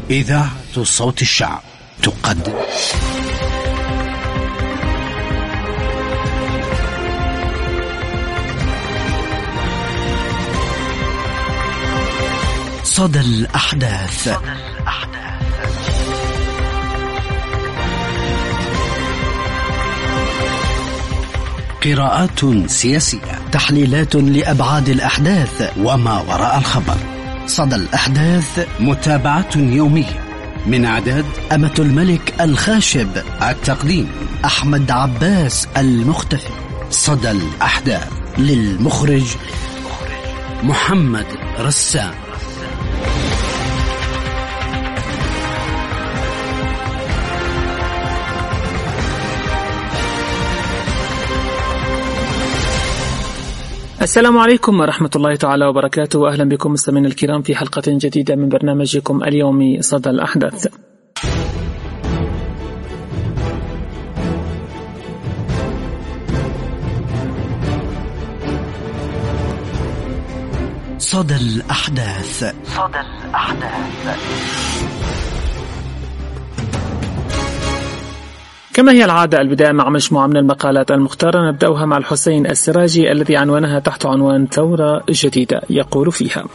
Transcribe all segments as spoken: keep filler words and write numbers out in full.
إذاعة صوت الشعب تقدم صدى الأحداث. قراءات سياسية، تحليلات لأبعاد الأحداث وما وراء الخبر. صدى الأحداث، متابعة يومية من إعداد أمة الملك الخاشب، التقديم أحمد عباس المختفي. صدى الأحداث للمخرج محمد رسام. السلام عليكم ورحمة الله تعالى وبركاته، وأهلا بكم مستمعينا الكرام في حلقة جديدة من برنامجكم اليومي صدى الأحداث. صدى الأحداث. صدى الأحداث. كما هي العادة، البداية مع مجموعة من المقالات المختارة، نبدأها مع الحسين السراجي الذي عنوانها تحت عنوان ثورة جديدة. يقول فيها: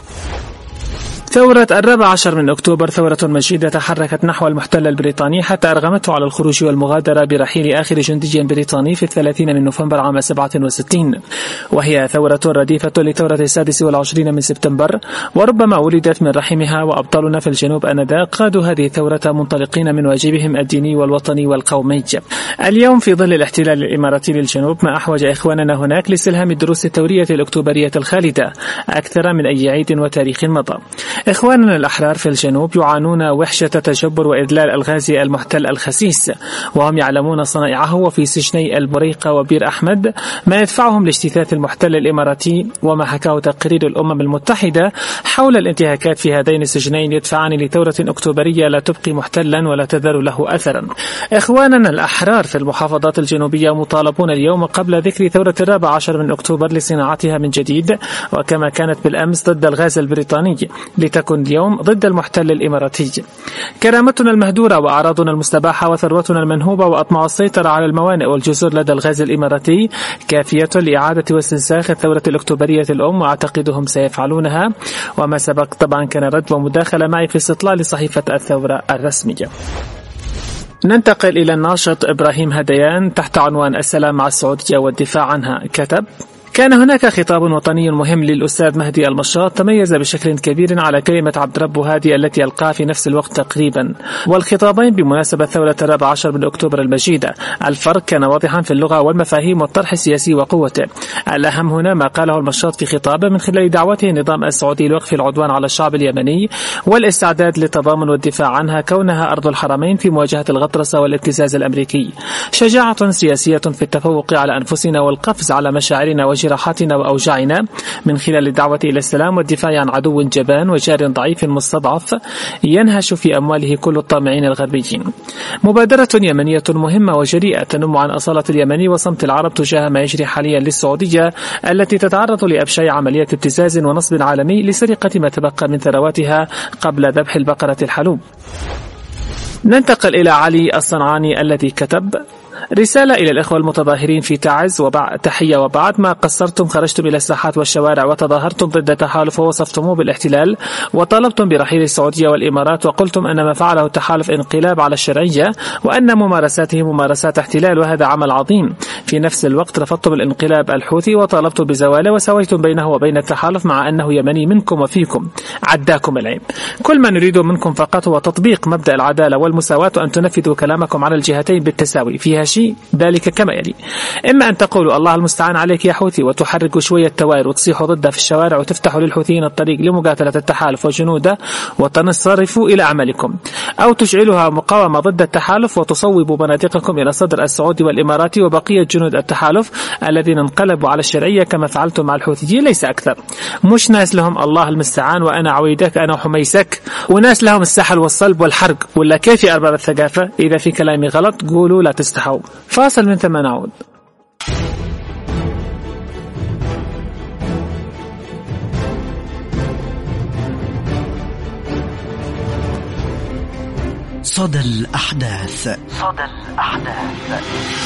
ثورة الرابع عشر من أكتوبر ثورة مجيدة تحركت نحو المحتل البريطاني حتى أرغمته على الخروج والمغادرة برحيل آخر جندي بريطاني في الثلاثين من نوفمبر عام سبعة وستين، وهي ثورة رديفة لثورة السادس والعشرين من سبتمبر، وربما ولدت من رحمها. وأبطالنا في الجنوب آنذاك قادوا هذه الثورة منطلقين من واجبهم الديني والوطني والقومي. اليوم في ظل الاحتلال الإماراتي للجنوب ما أحوج إخواننا هناك لاستلهام الدروس الثورية الأكتوبرية الخالدة أكثر من أي عيد وتاريخ مضى. إخواننا الأحرار في الجنوب يعانون وحشة تجبر وإذلال الغازي المحتل الخسيس، وهم يعلمون صنائعه. وفي سجني البريقة وبير أحمد ما يدفعهم لاجتثاث المحتل الإماراتي، وما حكاه تقرير الأمم المتحدة حول الانتهاكات في هذين السجنين يدفعان لثورة أكتوبرية لا تبقي محتلا ولا تذر له أثرا. إخواننا الأحرار في المحافظات الجنوبية مطالبون اليوم قبل ذكر ثورة الرابع عشر من أكتوبر لصناعتها من جديد، وكما كانت بالأمس ضد الغاز البريطاني لتكن اليوم ضد المحتل الإماراتي. كرامتنا المهدورة وأعراضنا المستباحة وثروتنا المنهوبة وأطماع السيطرة على الموانئ والجزر لدى الغاز الإماراتي كافية لإعادة واستنساخ الثورة الأكتوبرية الأم، وأعتقدهم سيفعلونها. وما سبق طبعا كان رد ومداخلة معي في استطلال صحيفة الثورة الرسمية. ننتقل إلى الناشط إبراهيم هديان تحت عنوان السلام مع السعودية والدفاع عنها. كتب: كان هناك خطاب وطني مهم للأستاذ مهدي المشاط تميز بشكل كبير على كلمة عبد رب هادي التي ألقاها في نفس الوقت تقريبا، والخطابين بمناسبة ثورة الرابع عشر من أكتوبر المجيدة. الفرق كان واضحا في اللغة والمفاهيم والطرح السياسي وقوته. الأهم هنا ما قاله المشاط في خطابه من خلال دعوته النظام السعودي لوقف العدوان على الشعب اليمني والاستعداد للتضامن والدفاع عنها كونها أرض الحرمين في مواجهة الغطرسة والابتزاز الأمريكي. شجاعة سياسية في التفوق على أنفسنا والقفز على مشاعرنا وجراحاتنا وأوجاعنا من خلال الدعوة إلى السلام والدفاع عن عدو جبان وجار ضعيف مستضعف ينهش في أمواله كل الطامعين الغربيين. مبادرة يمنية مهمة وجريئة تنم عن أصالة اليمني وصمت العرب تجاه ما يجري حاليا للسعودية التي تتعرض لأبشع عملية ابتزاز ونصب عالمي لسرقة ما تبقى من ثرواتها قبل ذبح البقرة الحلوب. ننتقل إلى علي الصنعاني الذي كتب: رسالة إلى الإخوة المتظاهرين في تعز وبعد تحية وبعد ما قصرتم خرجتم إلى الساحات والشوارع وتظاهرتم ضد التحالف ووصفتموه بالاحتلال وطالبتم برحيل السعودية والإمارات وقلتم أن ما فعله التحالف انقلاب على الشرعية وأن ممارساته ممارسات احتلال وهذا عمل عظيم. في نفس الوقت رفضتم الانقلاب الحوثي وطالبتم بزواله وسويتم بينه وبين التحالف مع أنه يمني منكم وفيكم. عداكم العيب. كل ما نريد منكم فقط هو تطبيق مبدأ العدالة والمساواة وأن تنفذوا كلامكم على الجهتين بالتساوي فيها شيء ذلك كما يلي: إما أن تقولوا الله المستعان عليك يا حوثي وتحركوا شوية توائر وتصيحوا ضده في الشوارع وتفتحوا للحوثيين الطريق لمقاتلة التحالف وجنوده وتنصرفوا إلى أعمالكم، أو تجعلها مقاومة ضد التحالف وتصوبوا بنادقكم إلى صدر السعودي والإماراتي وبقية جنود التحالف الذين انقلبوا على الشرعية كما فعلتم مع الحوثيين، ليس أكثر. مش ناس لهم الله المستعان وأنا عويدك أنا وحميسك، وناس لهم السحل والصلب والحرق، ولا كيف يا أرباب الثقافة؟ إذا في كلامي غلط قولوا لا تستحوا. فاصل من ثم نعود. صدى الأحداث. صدى الأحداث.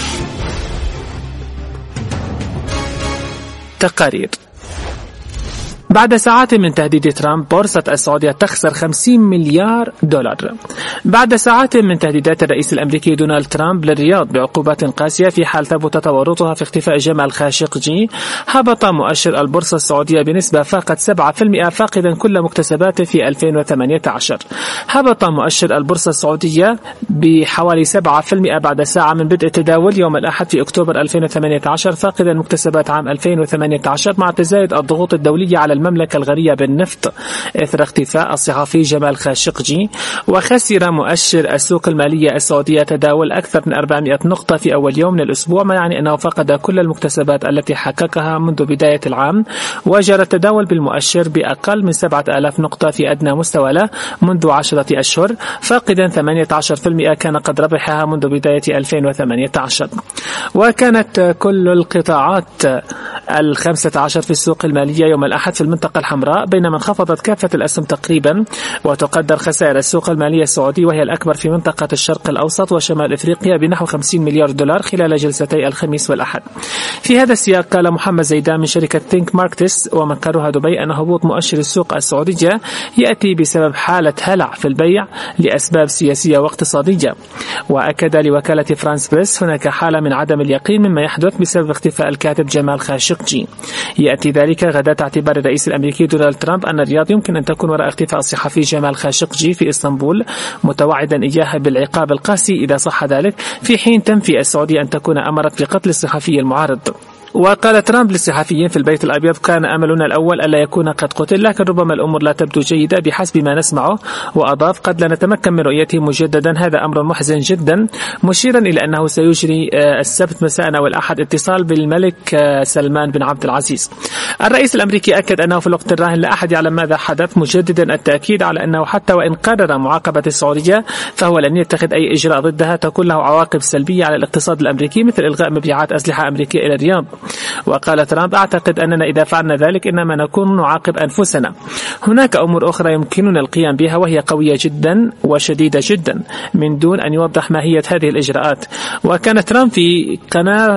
تقارير. بعد ساعات من تهديد ترامب، بورصة السعودية تخسر خمسين مليار دولار. بعد ساعات من تهديدات الرئيس الأمريكي دونالد ترامب للرياض بعقوبات قاسية في حال ثبت تورطها في اختفاء جمال خاشقجي، هبط مؤشر البورصة السعودية بنسبة فاقت سبعة بالمئة، فاقدا كل مكتسباته في ألفين وثمانية عشر. هبط مؤشر البورصة السعودية بحوالي سبعة بالمئة بعد ساعة من بدء التداول يوم الأحد في أكتوبر ألفين وثمانية عشر، فاقدا مكتسبات عام ألفين وثمانية عشر مع تزايد الضغوط الدولية على المملكة الغنية بالنفط إثر اختفاء الصحفي جمال خاشقجي. وخسر مؤشر السوق المالية السعودية تداول أكثر من أربعمئة نقطة في أول يوم من الأسبوع، ما يعني أنه فقد كل المكتسبات التي حققها منذ بداية العام. وجرى التداول بالمؤشر بأقل من سبعة آلاف نقطة في أدنى مستوى له منذ عشرة أشهر، فاقدا ثمانية عشر بالمئة كان قد ربحها منذ بداية ألفين وثمانية عشر. وكانت كل القطاعات الخمسة عشر في السوق المالية يوم الأحد في المنطقة الحمراء، بينما انخفضت كافة الأسهم تقريبا. وتقدر خسائر السوق المالية السعودي وهي الأكبر في منطقة الشرق الأوسط وشمال إفريقيا بنحو خمسين مليار دولار خلال جلستي الخميس والأحد. في هذا السياق قال محمد زيدان من شركة ثينك ماركتس ومقرها دبي أن هبوط مؤشر السوق السعودية يأتي بسبب حالة هلع في البيع لأسباب سياسية واقتصادية. وأكد لوكالة فرانس بريس هناك حالة من عدم اليقين مما يحدث بسبب اختفاء الكاتب جمال خاشقجي. يأتي ذلك غداة اعتبار الرئيس الأمريكي دونالد ترامب أن الرياض يمكن أن تكون وراء اختفاء الصحفي جمال خاشقجي في إسطنبول، متوعدا إياه بالعقاب القاسي إذا صح ذلك، في حين تنفي السعودية أن تكون أمرت بقتل الصحفي المعارض. وقال ترامب للصحفيين في البيت الأبيض: كان أملنا الأول ألا يكون قد قتل، لكن ربما الأمور لا تبدو جيدة بحسب ما نسمعه. وأضاف: قد لا نتمكن من رؤيته مجددا، هذا أمر محزن جدا، مشيرا إلى أنه سيجري السبت مساء أو الأحد اتصال بالملك سلمان بن عبد العزيز. الرئيس الأمريكي أكد أنه في الوقت الراهن لا أحد يعلم ماذا حدث، مجددا التأكيد على أنه حتى وإن قرر معاقبة السعودية فهو لن يتخذ أي إجراء ضدها تكون له عواقب سلبية على الاقتصاد الأمريكي، مثل إلغاء مبيعات أسلحة أمريكية إلى الرياض. وقال ترامب: أعتقد أننا إذا فعلنا ذلك إنما نكون نعاقب أنفسنا. هناك أمور أخرى يمكننا القيام بها وهي قوية جدا وشديدة جدا، من دون أن يوضح ماهية هذه الإجراءات. وكان ترامب في قناة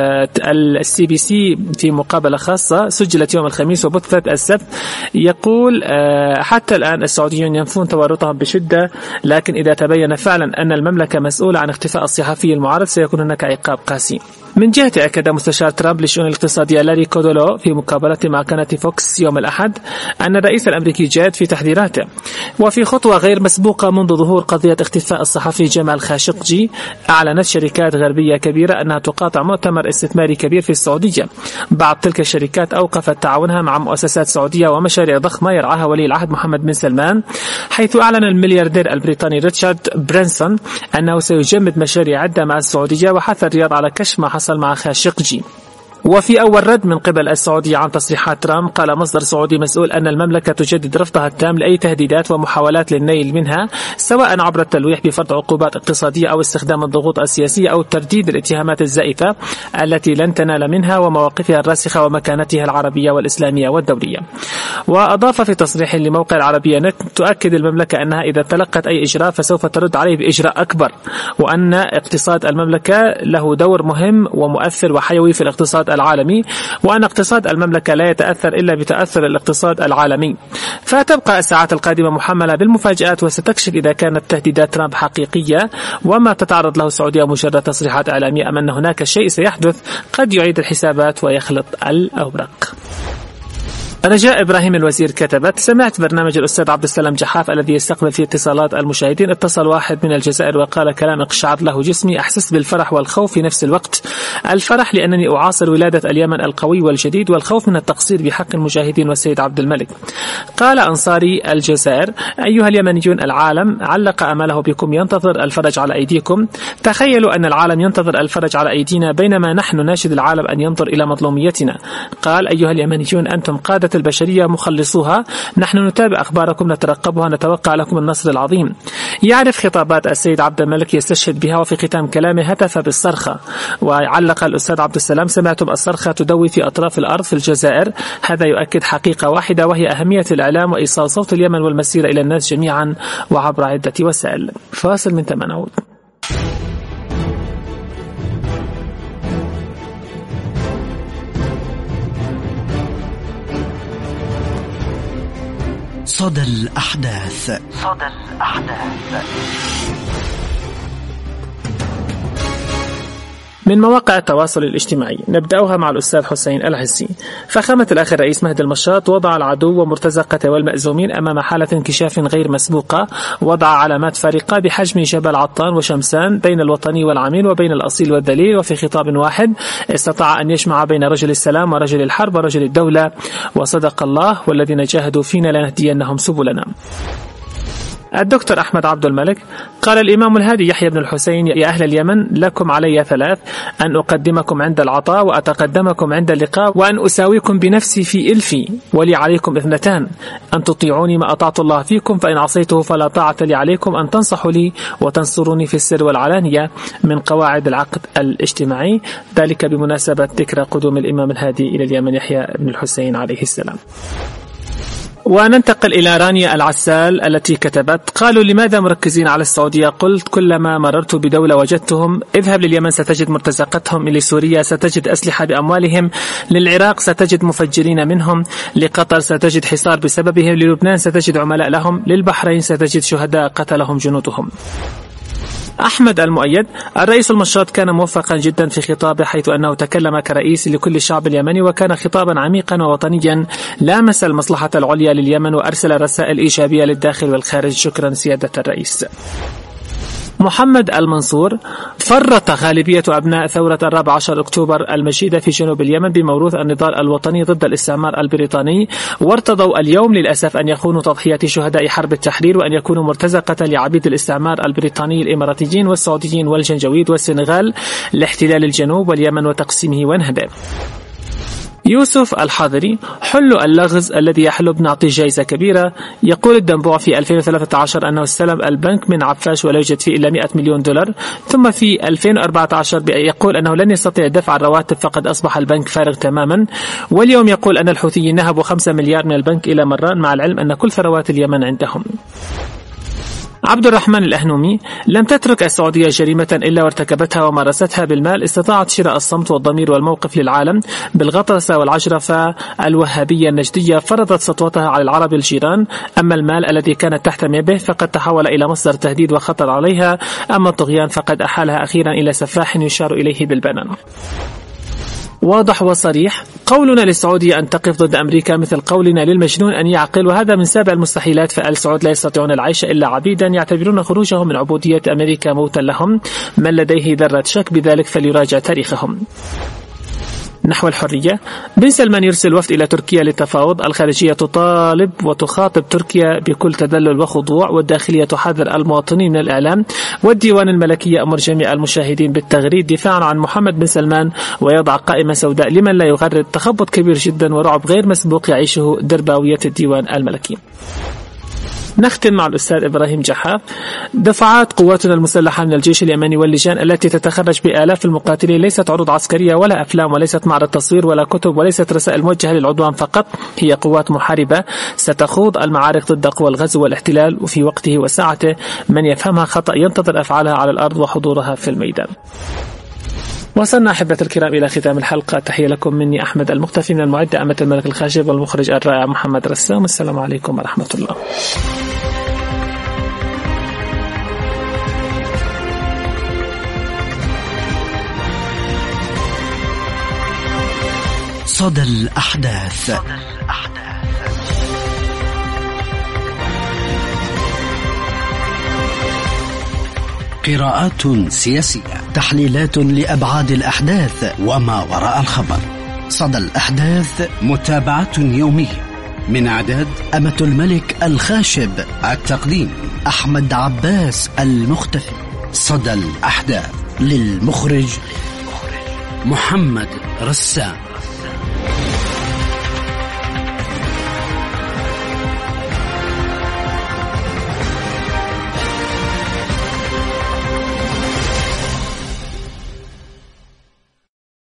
السي بي سي في مقابلة خاصة سجلت يوم الخميس وبثت السبت يقول: حتى الآن السعوديون ينفون تورطهم بشدة، لكن إذا تبين فعلا أن المملكة مسؤولة عن اختفاء الصحفي المعارض سيكون هناك عقاب قاسي. من جهته أكد مستشار ترامب للشؤون الاقتصادية لاري كودولو في مقابلة مع قناة فوكس يوم الأحد أن الرئيس الأمريكي جاد في تحذيراته. وفي خطوة غير مسبوقة منذ ظهور قضية اختفاء الصحفي جمال خاشقجي، أعلنت شركات غربية كبيرة أنها تقاطع مؤتمر استثماري كبير في السعودية. بعض تلك الشركات أوقفت تعاونها مع مؤسسات سعودية ومشاريع ضخمة يرعاها ولي العهد محمد بن سلمان، حيث أعلن الملياردير البريطاني ريتشارد برانسون أنه سيجمد مشاريع عدة مع السعودية، وحث الرياض على كشف ما حصل مع خاشقجي. وفي أول رد من قبل السعودية عن تصريحات ترامب، قال مصدر سعودي مسؤول أن المملكة تجدد رفضها التام لأي تهديدات ومحاولات للنيل منها، سواء عبر التلويح بفرض عقوبات اقتصادية أو استخدام الضغوط السياسية أو ترديد الاتهامات الزائفة التي لن تنال منها ومواقفها الراسخة ومكانتها العربية والإسلامية والدولية. وأضاف في تصريح لموقع العربية نت: تؤكد المملكة أنها إذا تلقت أي إجراء فسوف ترد عليه بإجراء أكبر، وأن اقتصاد المملكة له دور مهم ومؤثر وحيوي في الاقتصاد العالمي، وأن اقتصاد المملكة لا يتأثر إلا بتأثر الاقتصاد العالمي. فتبقى الساعات القادمة محملة بالمفاجآت، وستكشف إذا كانت تهديدات ترامب حقيقية وما تتعرض له السعودية مجرد تصريحات إعلامية، أم أن هناك شيء سيحدث قد يعيد الحسابات ويخلط الأوراق. رجاء إبراهيم الوزير كتبت: سمعت برنامج الأستاذ عبد السلام جحاف الذي يستقبل فيه اتصالات المشاهدين. اتصل واحد من الجزائر وقال كلام اقشعر له جسمي، أحسست بالفرح والخوف في نفس الوقت. الفرح لأنني أعاصر ولادة اليمن القوي والجديد، والخوف من التقصير بحق المجاهدين والسيد عبد الملك. قال أنصاري الجزائر: أيها اليمنيون، العالم علق أمله بكم، ينتظر الفرج على أيديكم. تخيلوا أن العالم ينتظر الفرج على أيدينا بينما نحن ناشد العالم أن ينظر إلى مظلوميتنا. قال: أيها اليمنيون، أنتم قادة البشرية مخلصوها، نحن نتابع أخباركم، نترقبها، نتوقع لكم النصر العظيم. يعرف خطابات السيد عبد الملك، يستشهد بها، وفي ختام كلامه هتف بالصرخة. وعلق الأستاذ عبد السلام: سمعتم الصرخة تدوي في أطراف الأرض في الجزائر، هذا يؤكد حقيقة واحدة وهي أهمية الإعلام وإيصال صوت اليمن والمسيرة إلى الناس جميعا وعبر عدة وسائل. فاصل من ثم نعود. صدى الأحداث. صدى الأحداث. من مواقع التواصل الاجتماعي نبدأها مع الأستاذ حسين العزي. فخامة الأخ الرئيس مهدي المشاط وضع العدو ومرتزقته والمأزومين أمام حالة انكشاف غير مسبوقة، وضع علامات فارقة بحجم جبل عطان وشمسان بين الوطني والعميل وبين الأصيل والذليل، وفي خطاب واحد استطاع أن يجمع بين رجل السلام ورجل الحرب ورجل الدولة. وصدق الله: والذين جاهدوا فينا لنهدينهم سبلنا. الدكتور أحمد عبد الملك قال: الإمام الهادي يحيى بن الحسين: يا أهل اليمن، لكم علي ثلاث: أن أقدمكم عند العطاء، وأتقدمكم عند اللقاء، وأن أساويكم بنفسي في إلفي. ولي عليكم اثنتان: أن تطيعوني ما أطعت الله فيكم، فإن عصيته فلا طاعة لي عليكم، أن تنصحوا لي وتنصروني في السر والعلانية، من قواعد العقد الاجتماعي. ذلك بمناسبة ذكرى قدوم الإمام الهادي إلى اليمن يحيى بن الحسين عليه السلام. وننتقل إلى رانيا العسال التي كتبت: قالوا لماذا مركزين على السعودية؟ قلت: كلما مررت بدولة وجدتهم. اذهب لليمن ستجد مرتزقتهم، لسوريا ستجد أسلحة بأموالهم، للعراق ستجد مفجرين منهم، لقطر ستجد حصار بسببهم، للبنان ستجد عملاء لهم، للبحرين ستجد شهداء قتلهم جنودهم. أحمد المؤيد: الرئيس المشاط كان موفقا جدا في خطابه، حيث أنه تكلم كرئيس لكل الشعب اليمني، وكان خطابا عميقا ووطنيا لامس المصلحة العليا لليمن، وأرسل رسائل إيجابية للداخل والخارج. شكرا سيادة الرئيس. محمد المنصور: فرط غالبية أبناء ثورة الرابع عشر أكتوبر المجيدة في جنوب اليمن بموروث النضال الوطني ضد الاستعمار البريطاني، وارتضوا اليوم للأسف أن يخونوا تضحيات شهداء حرب التحرير، وأن يكونوا مرتزقة لعبيد الاستعمار البريطاني الإماراتيين والسعوديين والجنجويد والسنغال لاحتلال الجنوب واليمن وتقسيمه ونهبه. يوسف الحاضري: حل اللغز الذي يحلب نعطي جائزة كبيرة. يقول الدنبوع في ألفين وثلاثة عشر أنه استلم البنك من عفاش ولا يوجد فيه إلا مئة مليون دولار، ثم في ألفين وأربعة عشر يقول أنه لن يستطيع دفع الرواتب فقد أصبح البنك فارغ تماما، واليوم يقول أن الحوثيين نهبوا خمسة مليار من البنك إلى مران، مع العلم أن كل ثروات اليمن عندهم. عبد الرحمن الأهنومي: لم تترك السعودية جريمة إلا وارتكبتها ومارستها بالمال، استطاعت شراء الصمت والضمير والموقف للعالم بالغطرسة والعجرفة الوهابية النجدية، فرضت سطوتها على العرب الجيران. أما المال الذي كانت تحتمي به فقد تحول إلى مصدر تهديد وخطر عليها، أما الطغيان فقد أحالها أخيرا إلى سفاح يشار إليه بالبنان. واضح وصريح: قولنا للسعودية أن تقف ضد أمريكا مثل قولنا للمجنون أن يعقل، وهذا من سابع المستحيلات، فآل سعود لا يستطيعون العيش إلا عبيدا، يعتبرون خروجهم من عبودية أمريكا موتا لهم. من لديه ذرة شك بذلك فليراجع تاريخهم. نحو الحرية: بن سلمان يرسل وفد إلى تركيا للتفاوض، الخارجية تطالب وتخاطب تركيا بكل تذلل وخضوع، والداخلية تحذر المواطنين من الإعلام، والديوان الملكي يأمر جميع المشاهدين بالتغريد دفاعا عن محمد بن سلمان، ويضع قائمة سوداء لمن لا يغرد. تخبط كبير جدا ورعب غير مسبوق يعيشه درباوية الديوان الملكي. نختم مع الأستاذ إبراهيم جحاف: دفعات قواتنا المسلحة من الجيش اليمني واللجان التي تتخرج بآلاف المقاتلين ليست عروض عسكرية ولا أفلام وليست معرض تصوير ولا كتب وليست رسائل موجهة للعدوان فقط، هي قوات محاربة ستخوض المعارك ضد قوى الغزو والاحتلال، وفي وقته وساعته. من يفهمها خطأ ينتظر أفعالها على الأرض وحضورها في الميدان. وصلنا أحبة الكرام إلى ختام الحلقة. تحية لكم مني أحمد المختفي، من المعدة أمة الملك الخاشب والمخرج الرائع محمد رسام. السلام عليكم ورحمة الله. صدى الأحداث. قراءات سياسية، تحليلات لأبعاد الأحداث وما وراء الخبر. صدى الأحداث، متابعة يومية. من إعداد أمة الملك الخاشب، التقديم أحمد عباس المختفي. صدى الأحداث، للمخرج محمد رسام.